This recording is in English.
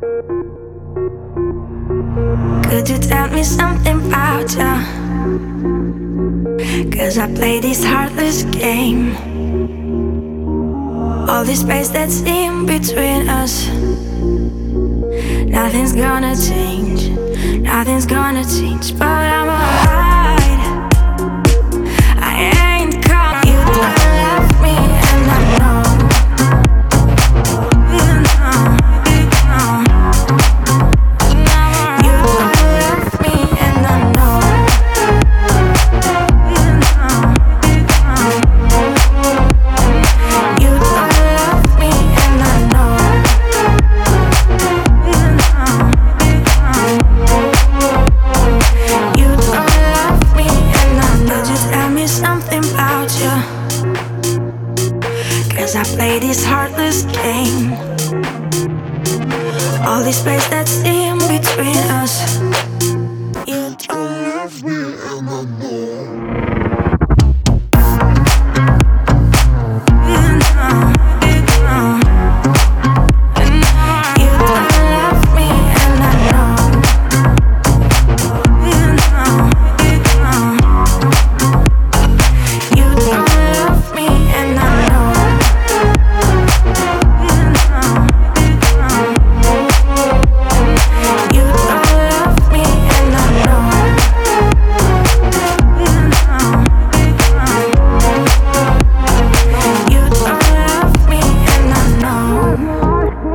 Could you tell me something about you? 'Cause I play this heartless game. All this space that's in between us, nothing's gonna change. Nothing's gonna change, but I'm alright. I ain't come. You don't love me, and I know. You know, you know. You don't love me, and I know. You know, you know. You don't love me, and I know. You know, you know. You don't love me, and I know. Just tell me something about you, 'cause I play this heartless game. All this space that's in between us. You don't love me, and I know.